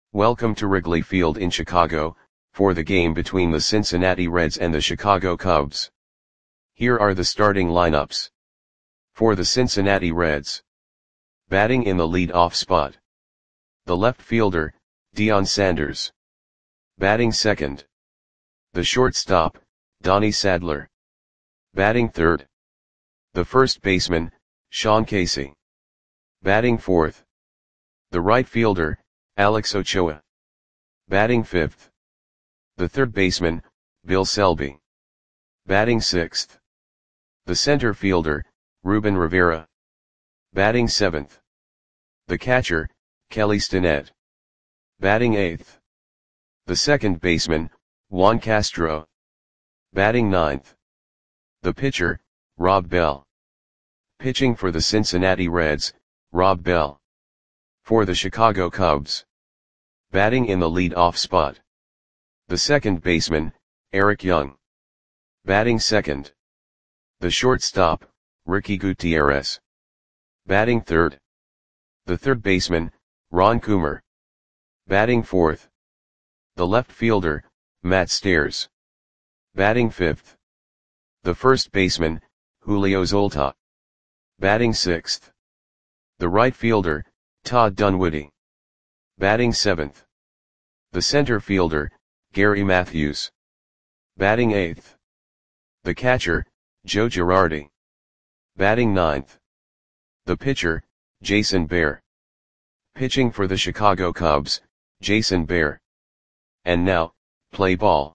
Welcome to Wrigley Field in Chicago, for the game between the Cincinnati Reds and the Chicago Cubs. Here are the starting lineups. For the Cincinnati Reds. Batting in the lead-off spot. The left fielder, Deion Sanders. Batting second. The shortstop, Donnie Sadler. Batting third. The first baseman, Sean Casey. Batting fourth. The right fielder, Alex Ochoa. Batting fifth. The third baseman, Bill Selby. Batting sixth. The center fielder, Ruben Rivera. Batting seventh. The catcher, Kelly Stinnett. Batting eighth. The second baseman, Juan Castro. Batting ninth. The pitcher, Rob Bell. Pitching for the Cincinnati Reds, Rob Bell. For the Chicago Cubs. Batting in the lead-off spot. The second baseman, Eric Young. Batting second. The shortstop, Ricky Gutierrez. Batting third. The third baseman, Ron Coomer. Batting fourth. The left fielder, Matt Stairs. Batting fifth. The first baseman, Julio Zolta. Batting sixth. The right fielder, Todd Dunwoody. Batting seventh. The center fielder, Gary Matthews. Batting eighth. The catcher, Joe Girardi. Batting ninth. The pitcher, Jason Bear. Pitching for the Chicago Cubs, Jason Bear. And now, play ball.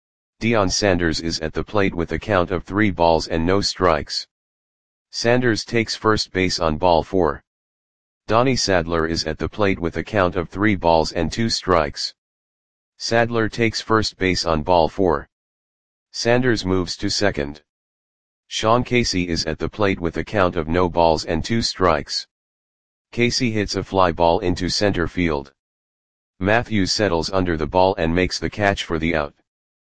Deion Sanders is at the plate with a count of 3 balls and no strikes. Sanders takes first base on ball 4. Donnie Sadler is at the plate with a count of 3 balls and 2 strikes. Sadler takes first base on ball 4. Sanders moves to second. Sean Casey is at the plate with a count of no balls and 2 strikes. Casey hits a fly ball into center field. Matthews settles under the ball and makes the catch for the out.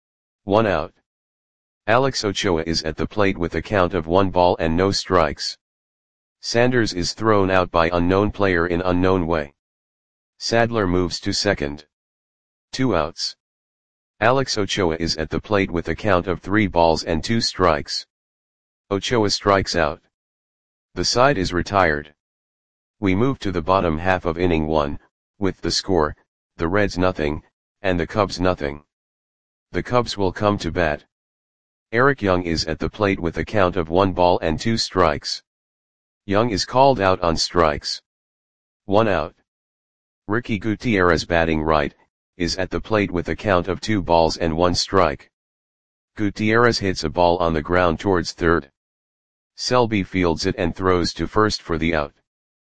1 out. Alex Ochoa is at the plate with a count of 1 ball and no strikes. Sanders is thrown out by unknown player in unknown way. Sadler moves to second. 2 outs. Alex Ochoa is at the plate with a count of 3 balls and 2 strikes. Ochoa strikes out. The side is retired. We move to the bottom half of inning 1, with the score, the Reds nothing, and the Cubs nothing. The Cubs will come to bat. Eric Young is at the plate with a count of 1 ball and 2 strikes. Young is called out on strikes. 1 out. Ricky Gutierrez, batting right, is at the plate with a count of 2 balls and 1 strike. Gutierrez hits a ball on the ground towards third. Selby fields it and throws to first for the out.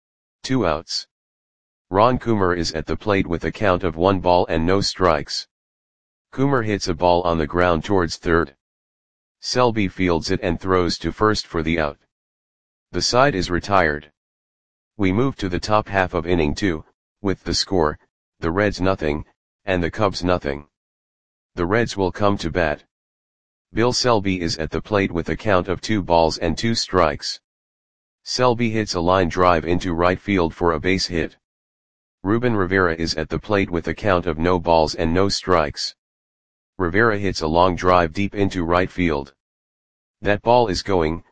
2 outs. Ron Coomer is at the plate with a count of 1 ball and no strikes. Coomer hits a ball on the ground towards third. Selby fields it and throws to first for the out. The side is retired. We move to the top half of inning 2, with the score, the Reds nothing, and the Cubs nothing. The Reds will come to bat. Bill Selby is at the plate with a count of 2 balls and 2 strikes. Selby hits a line drive into right field for a base hit. Ruben Rivera is at the plate with a count of no balls and no strikes. Rivera hits a long drive deep into right field. That ball is gone.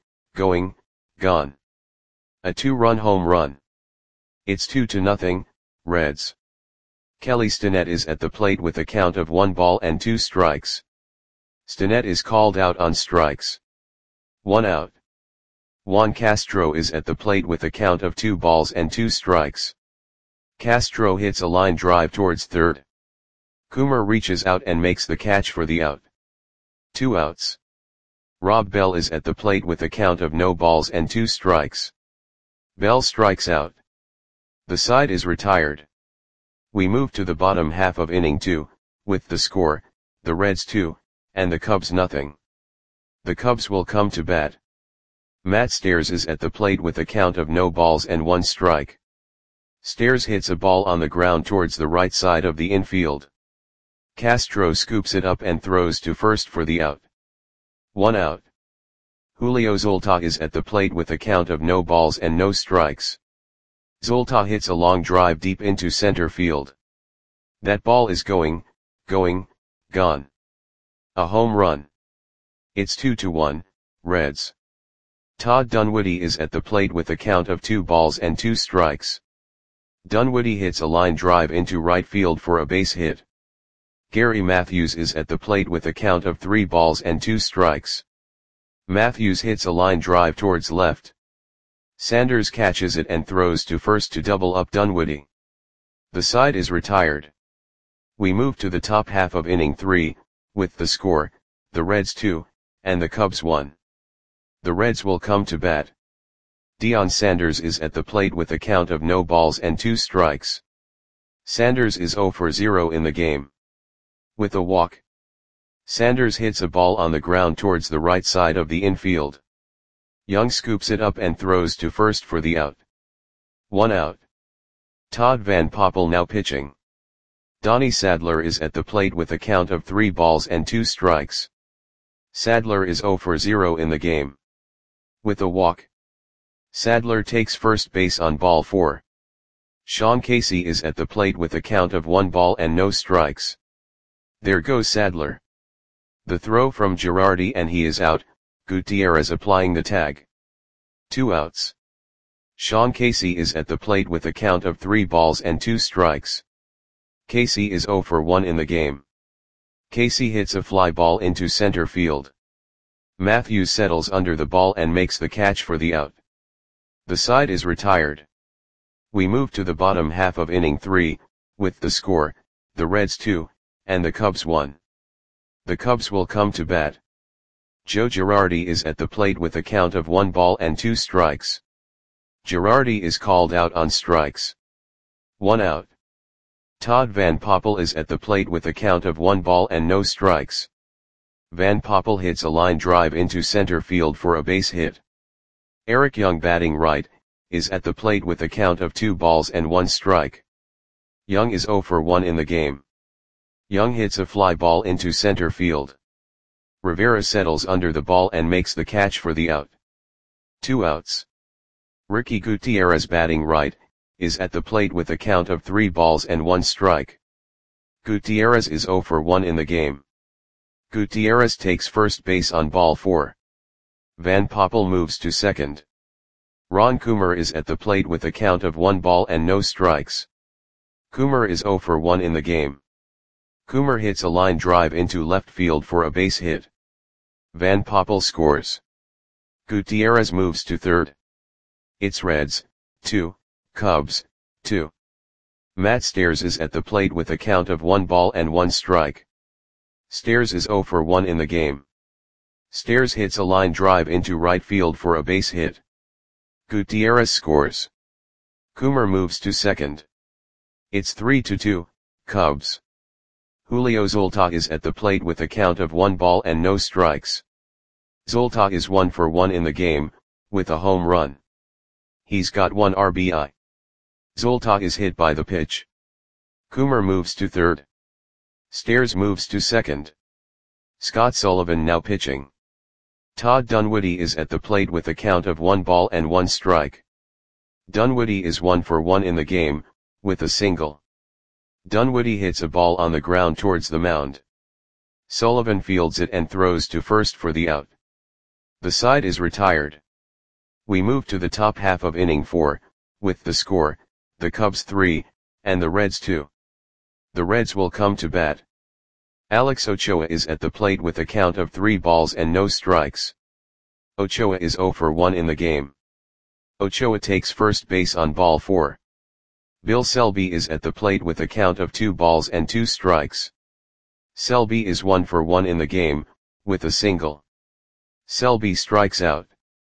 A 2-run home run. It's 2-0, Reds. Kelly Stinnett is at the plate with a count of 1 ball and 2 strikes. Stinnett is called out on strikes. 1 out. Juan Castro is at the plate with a count of 2 balls and 2 strikes. Castro hits a line drive towards third. Coomer reaches out and makes the catch for the out. 2 outs. Rob Bell is at the plate with a count of no balls and 2 strikes. Bell strikes out. The side is retired. We move to the bottom half of inning 2, with the score, the Reds 2, and the Cubs nothing. The Cubs will come to bat. Matt Stairs is at the plate with a count of no balls and 1 strike. Stairs hits a ball on the ground towards the right side of the infield. Castro scoops it up and throws to first for the out. 1 out. Julio Zolta is at the plate with a count of no balls and no strikes. Zolta hits a long drive deep into center field. That ball is going, gone. A home run. It's 2-1, Reds. Todd Dunwoody is at the plate with a count of 2 balls and 2 strikes. Dunwoody hits a line drive into right field for a base hit. Gary Matthews is at the plate with a count of 3 balls and 2 strikes. Matthews hits a line drive towards left. Sanders catches it and throws to first to double up Dunwoody. The side is retired. We move to the top half of inning 3, with the score, the Reds 2, and the Cubs 1. The Reds will come to bat. Deion Sanders is at the plate with a count of no balls and 2 strikes. Sanders is 0 for 0 in the game. With a walk, Sanders hits a ball on the ground towards the right side of the infield. Young scoops it up and throws to first for the out. 1 out. Todd Van Poppel now pitching. Donnie Sadler is at the plate with a count of 3 balls and 2 strikes. Sadler is 0 for 0 in the game. With a walk, Sadler takes first base on ball 4. Sean Casey is at the plate with a count of 1 ball and no strikes. There goes Sadler. The throw from Girardi and he is out, Gutierrez applying the tag. 2 outs. Sean Casey is at the plate with a count of 3 balls and 2 strikes. Casey is 0 for 1 in the game. Casey hits a fly ball into center field. Matthews settles under the ball and makes the catch for the out. The side is retired. We move to the bottom half of inning 3, with the score, the Reds 2, and the Cubs 1. The Cubs will come to bat. Joe Girardi is at the plate with a count of 1 ball and 2 strikes. Girardi is called out on strikes. 1 out. Todd Van Poppel is at the plate with a count of 1 ball and no strikes. Van Poppel hits a line drive into center field for a base hit. Eric Young, batting right, is at the plate with a count of 2 balls and 1 strike. Young is 0 for 1 in the game. Young hits a fly ball into center field. Rivera settles under the ball and makes the catch for the out. 2 outs. Ricky Gutierrez, batting right, is at the plate with a count of 3 balls and 1 strike. Gutierrez is 0 for 1 in the game. Gutierrez takes first base on ball 4. Van Poppel moves to second. Ron Coomer is at the plate with a count of 1 ball and no strikes. Coomer is 0 for 1 in the game. Coomer hits a line drive into left field for a base hit. Van Poppel scores. Gutierrez moves to third. It's Reds 2, Cubs 2. Matt Stairs is at the plate with a count of 1 ball and 1 strike. Stairs is 0 for 1 in the game. Stairs hits a line drive into right field for a base hit. Gutierrez scores. Coomer moves to second. It's 3-2, Cubs. Julio Zolta is at the plate with a count of 1 ball and no strikes. Zolta is 1 for 1 in the game, with a home run. He's got 1 RBI. Zolta is hit by the pitch. Coomer moves to third. Stairs moves to second. Scott Sullivan now pitching. Todd Dunwoody is at the plate with a count of 1 ball and 1 strike. Dunwoody is 1 for 1 in the game, with a single. Dunwoody hits a ball on the ground towards the mound. Sullivan fields it and throws to first for the out. The side is retired. We move to the top half of inning 4, with the score, the Cubs 3, and the Reds 2. The Reds will come to bat. Alex Ochoa is at the plate with a count of 3 balls and no strikes. Ochoa is 0 for 1 in the game. Ochoa takes first base on ball 4. Bill Selby is at the plate with a count of 2 balls and 2 strikes. Selby is 1 for 1 in the game, with a single. Selby strikes out.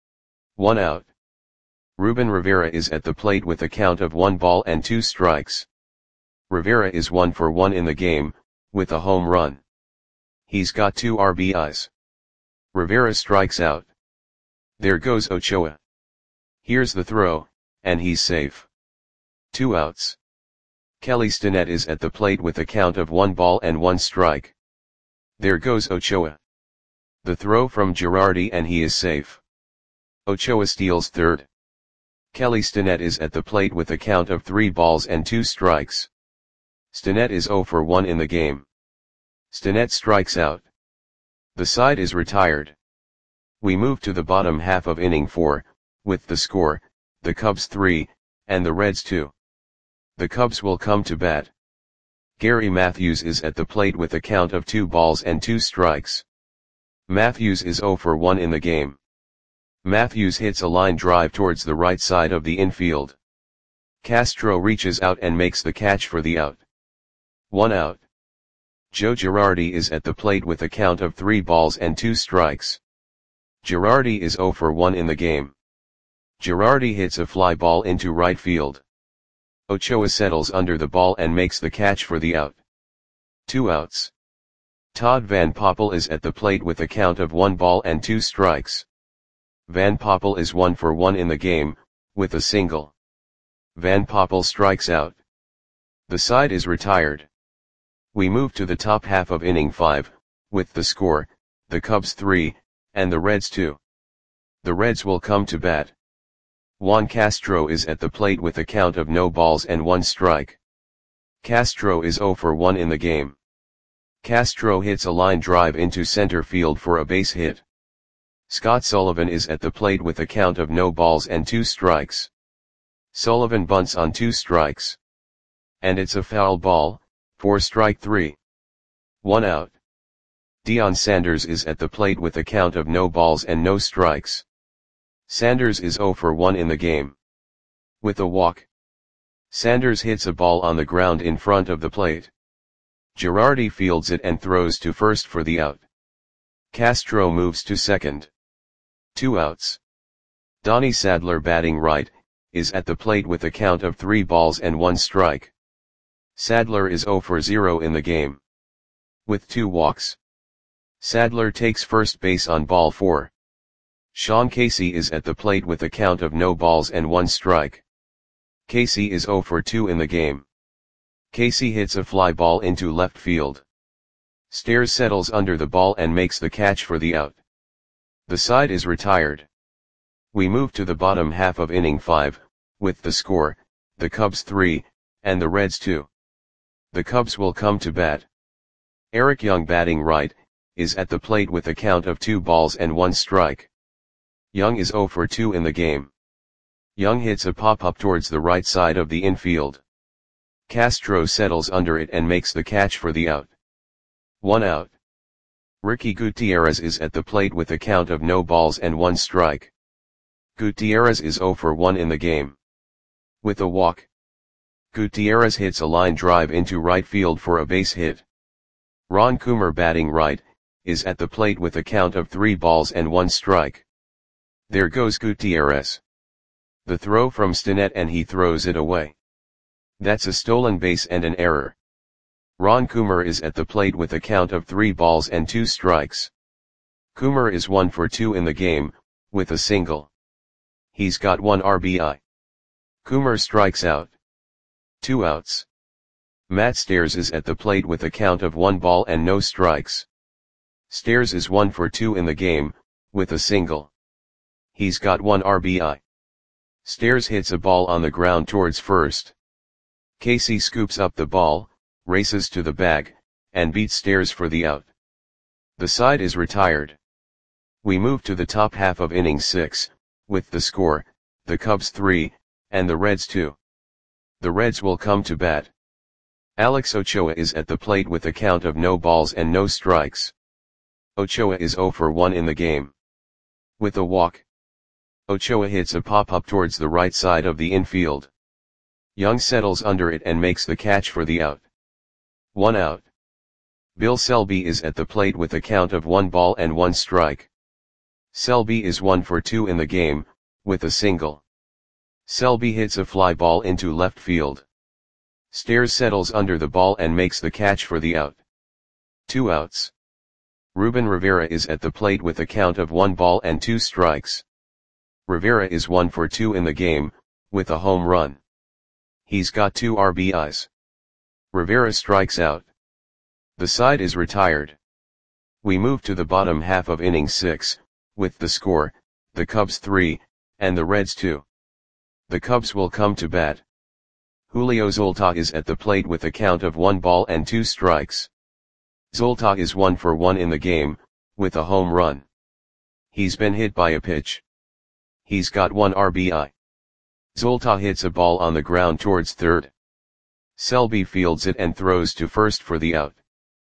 1 out. Ruben Rivera is at the plate with a count of 1 ball and 2 strikes. Rivera is 1 for 1 in the game, with a home run. He's got 2 RBIs. Rivera strikes out. There goes Ochoa. Here's the throw, and he's safe. 2 outs. Kelly Stinnett is at the plate with a count of 1 ball and 1 strike. There goes Ochoa. The throw from Girardi and he is safe. Ochoa steals third. Kelly Stinnett is at the plate with a count of 3 balls and 2 strikes. Stinnett is 0 for 1 in the game. Stinnett strikes out. The side is retired. We move to the bottom half of inning 4, with the score, the Cubs 3, and the Reds 2. The Cubs will come to bat. Gary Matthews is at the plate with a count of 2 balls and 2 strikes. Matthews is 0 for 1 in the game. Matthews hits a line drive towards the right side of the infield. Castro reaches out and makes the catch for the out. 1 out. Joe Girardi is at the plate with a count of 3 balls and 2 strikes. Girardi is 0 for 1 in the game. Girardi hits a fly ball into right field. Ochoa settles under the ball and makes the catch for the out. 2 outs. Todd Van Poppel is at the plate with a count of 1 ball and 2 strikes. Van Poppel is 1 for 1 in the game, with a single. Van Poppel strikes out. The side is retired. We move to the top half of inning 5, with the score, the Cubs 3, and the Reds 2. The Reds will come to bat. Juan Castro is at the plate with a count of no balls and 1 strike. Castro is 0 for 1 in the game. Castro hits a line drive into center field for a base hit. Scott Sullivan is at the plate with a count of no balls and 2 strikes. Sullivan bunts on 2 strikes. And it's a foul ball, for strike 3. 1 out. Deion Sanders is at the plate with a count of no balls and no strikes. Sanders is 0 for 1 in the game. With a walk. Sanders hits a ball on the ground in front of the plate. Girardi fields it and throws to first for the out. Castro moves to second. 2 outs. Donnie Sadler, batting right, is at the plate with a count of 3 balls and 1 strike. Sadler is 0 for 0 in the game. With 2 walks. Sadler takes first base on ball 4. Sean Casey is at the plate with a count of no balls and 1 strike. Casey is 0 for 2 in the game. Casey hits a fly ball into left field. Stairs settles under the ball and makes the catch for the out. The side is retired. We move to the bottom half of inning 5, with the score, the Cubs 3, and the Reds 2. The Cubs will come to bat. Eric Young, batting right, is at the plate with a count of 2 balls and 1 strike. Young is 0 for 2 in the game. Young hits a pop-up towards the right side of the infield. Castro settles under it and makes the catch for the out. 1 out. Ricky Gutierrez is at the plate with a count of no balls and 1 strike. Gutierrez is 0 for 1 in the game. With a walk. Gutierrez hits a line drive into right field for a base hit. Ron Coomer, batting right, is at the plate with a count of 3 balls and 1 strike. There goes Gutierrez. The throw from Stinnett and he throws it away. That's a stolen base and an error. Ron Coomer is at the plate with a count of 3 balls and 2 strikes. Coomer is 1 for 2 in the game, with a single. He's got 1 RBI. Coomer strikes out. 2 outs. Matt Stairs is at the plate with a count of 1 ball and no strikes. Stairs is 1 for 2 in the game, with a single. He's got 1 RBI. Stairs hits a ball on the ground towards first. Casey scoops up the ball, races to the bag, and beats Stairs for the out. The side is retired. We move to the top half of inning 6, with the score, the Cubs 3, and the Reds 2. The Reds will come to bat. Alex Ochoa is at the plate with a count of no balls and no strikes. Ochoa is 0 for 1 in the game. With a walk. Ochoa hits a pop-up towards the right side of the infield. Young settles under it and makes the catch for the out. 1 out. Bill Selby is at the plate with a count of 1 ball and 1 strike. Selby is 1 for 2 in the game, with a single. Selby hits a fly ball into left field. Stairs settles under the ball and makes the catch for the out. 2 outs. Ruben Rivera is at the plate with a count of 1 ball and 2 strikes. Rivera is 1 for 2 in the game, with a home run. He's got 2 RBIs. Rivera strikes out. The side is retired. We move to the bottom half of inning 6, with the score, the Cubs 3, and the Reds 2. The Cubs will come to bat. Julio Zolta is at the plate with a count of 1 ball and 2 strikes. Zolta is 1 for 1 in the game, with a home run. He's been hit by a pitch. He's got 1 RBI. Zolta hits a ball on the ground towards third. Selby fields it and throws to first for the out.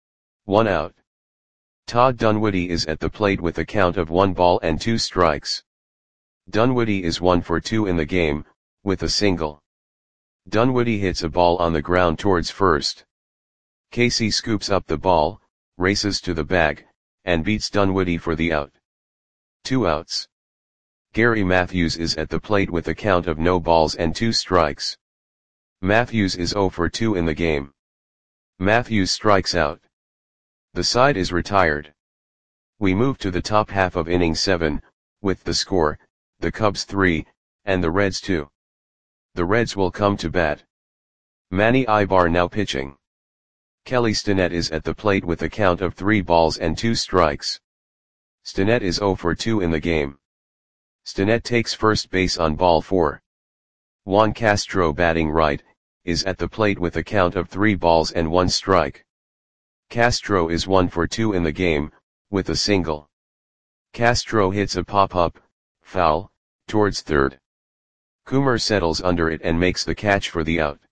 1 out. Todd Dunwoody is at the plate with a count of 1 ball and 2 strikes. Dunwoody is 1 for 2 in the game, with a single. Dunwoody hits a ball on the ground towards first. Casey scoops up the ball, races to the bag, and beats Dunwoody for the out. 2 outs. Gary Matthews is at the plate with a count of no balls and 2 strikes. Matthews is 0 for 2 in the game. Matthews strikes out. The side is retired. We move to the top half of inning 7, with the score, the Cubs 3, and the Reds 2. The Reds will come to bat. Manny Ibar now pitching. Kelly Stinnett is at the plate with a count of 3 balls and 2 strikes. Stinnett is 0 for 2 in the game. Stinnett takes first base on ball 4. Juan Castro batting right, is at the plate with a count of 3 balls and 1 strike. Castro is 1 for 2 in the game, with a single. Castro hits a pop-up, foul, towards third. Coomer settles under it and makes the catch for the out.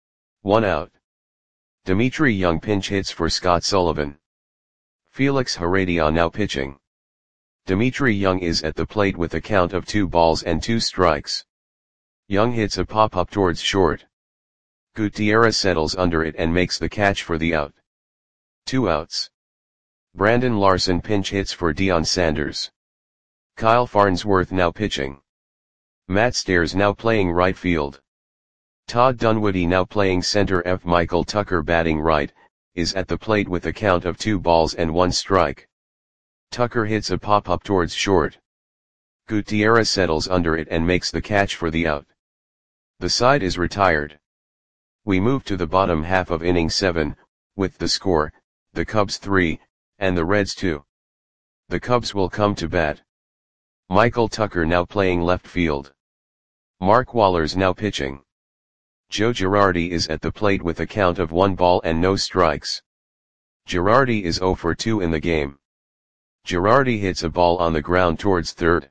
1 out. Dimitri Young pinch hits for Scott Sullivan. Felix Heredia now pitching. Dimitri Young is at the plate with a count of 2 balls and 2 strikes. Young hits a pop-up towards short. Gutierrez settles under it and makes the catch for the out. 2 outs. Brandon Larson pinch hits for Deion Sanders. Kyle Farnsworth now pitching. Matt Stairs now playing right field. Todd Dunwoody now playing center. Michael Tucker batting right, is at the plate with a count of 2 balls and 1 strike. Tucker hits a pop-up towards short. Gutierrez settles under it and makes the catch for the out. The side is retired. We move to the bottom half of inning 7, with the score, the Cubs 3, and the Reds 2. The Cubs will come to bat. Michael Tucker now playing left field. Mark Wohlers now pitching. Joe Girardi is at the plate with a count of 1 ball and no strikes. Girardi is 0 for 2 in the game. Girardi hits a ball on the ground towards third.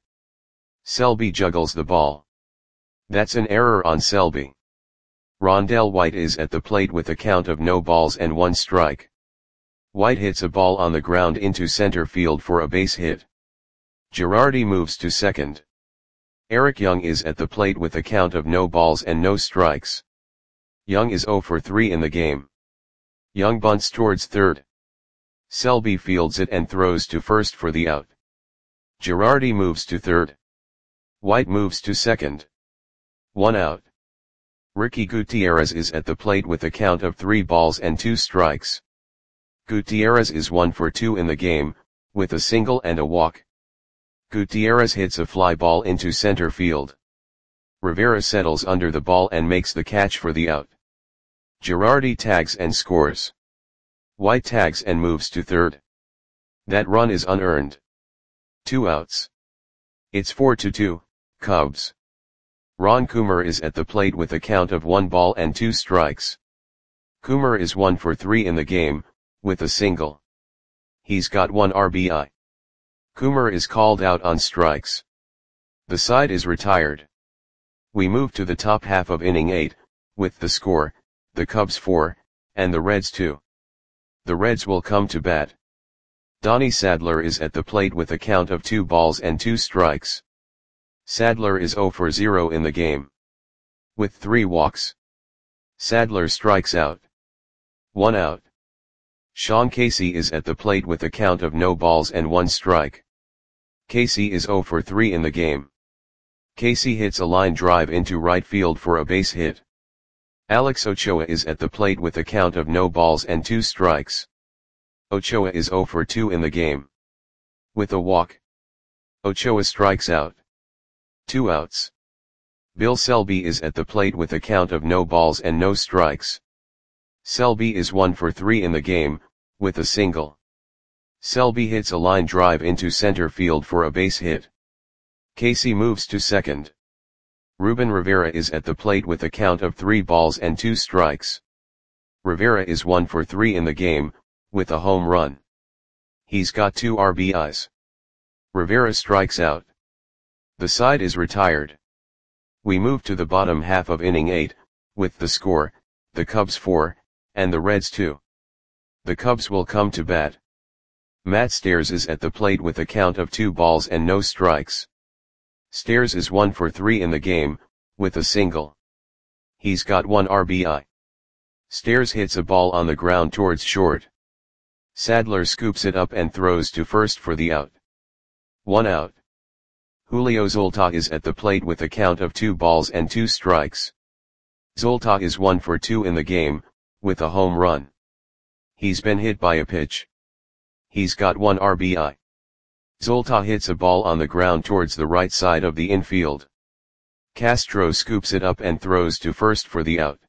Selby juggles the ball. That's an error on Selby. Rondell White is at the plate with a count of no balls and 1 strike. White hits a ball on the ground into center field for a base hit. Girardi moves to second. Eric Young is at the plate with a count of no balls and no strikes. Young is 0 for 3 in the game. Young bunts towards third. Selby fields it and throws to first for the out. Girardi moves to third. White moves to second. 1 out. Ricky Gutierrez is at the plate with a count of 3 balls and 2 strikes. Gutierrez is 1 for 2 in the game, with a single and a walk. Gutierrez hits a fly ball into center field. Rivera settles under the ball and makes the catch for the out. Girardi tags and scores. White tags and moves to third. That run is unearned. 2 outs. It's 4-2, Cubs. Ron Coomer is at the plate with a count of 1 ball and 2 strikes. Coomer is 1 for 3 in the game, with a single. He's got 1 RBI. Coomer is called out on strikes. The side is retired. We move to the top half of inning 8, with the score, the Cubs 4, and the Reds 2. The Reds will come to bat. Donnie Sadler is at the plate with a count of 2 balls and 2 strikes. Sadler is 0 for 0 in the game. With 3 walks. Sadler strikes out. 1 out. Sean Casey is at the plate with a count of no balls and 1 strike. Casey is 0 for 3 in the game. Casey hits a line drive into right field for a base hit. Alex Ochoa is at the plate with a count of no balls and 2 strikes. Ochoa is 0 for 2 in the game. With a walk. Ochoa strikes out. 2 outs. Bill Selby is at the plate with a count of no balls and no strikes. Selby is 1 for 3 in the game, with a single. Selby hits a line drive into center field for a base hit. Casey moves to second. Ruben Rivera is at the plate with a count of 3 balls and 2 strikes. Rivera is 1 for 3 in the game, with a home run. He's got 2 RBIs. Rivera strikes out. The side is retired. We move to the bottom half of inning 8, with the score, the Cubs 4, and the Reds 2. The Cubs will come to bat. Matt Stairs is at the plate with a count of 2 balls and no strikes. Stairs is 1 for 3 in the game, with a single. He's got 1 RBI. Stairs hits a ball on the ground towards short. Sadler scoops it up and throws to first for the out. 1 out. Julio Zolta is at the plate with a count of 2 balls and 2 strikes. Zolta is 1 for 2 in the game, with a home run. He's been hit by a pitch. He's got 1 RBI. Zolta hits a ball on the ground towards the right side of the infield. Castro scoops it up and throws to first for the out.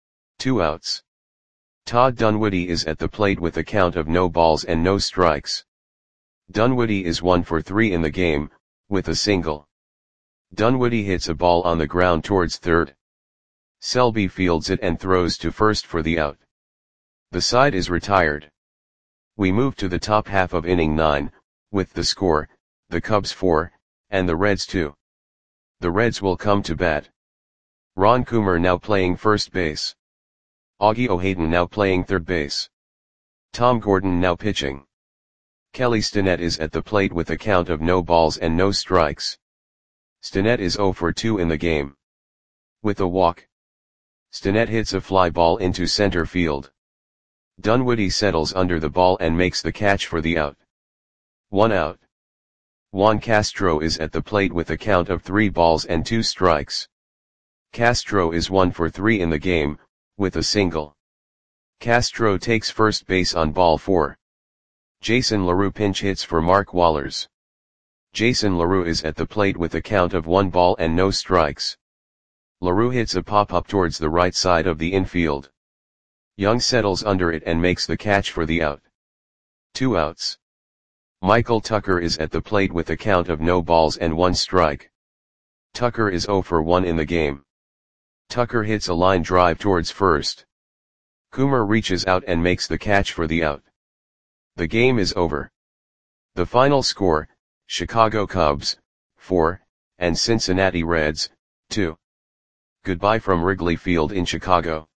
2 outs. Todd Dunwoody is at the plate with a count of no balls and no strikes. Dunwoody is 1 for 3 in the game, with a single. Dunwoody hits a ball on the ground towards third. Selby fields it and throws to first for the out. The side is retired. We move to the top half of inning 9, with the score, the Cubs 4, and the Reds 2. The Reds will come to bat. Ron Coomer now playing first base. Augie O'Hayden now playing third base. Tom Gordon now pitching. Kelly Stinnett is at the plate with a count of no balls and no strikes. Stinnett is 0 for 2 in the game. With a walk. Stinnett hits a fly ball into center field. Dunwoody settles under the ball and makes the catch for the out. 1 out. Juan Castro is at the plate with a count of 3 balls and 2 strikes. Castro is 1 for 3 in the game, with a single. Castro takes first base on ball 4. Jason LaRue pinch hits for Mark Wohlers. Jason LaRue is at the plate with a count of 1 ball and no strikes. LaRue hits a pop-up towards the right side of the infield. Young settles under it and makes the catch for the out. 2 outs. Michael Tucker is at the plate with a count of no balls and 1 strike. Tucker is 0 for 1 in the game. Tucker hits a line drive towards first. Coomer reaches out and makes the catch for the out. The game is over. The final score, Chicago Cubs, 4, and Cincinnati Reds, 2. Goodbye from Wrigley Field in Chicago.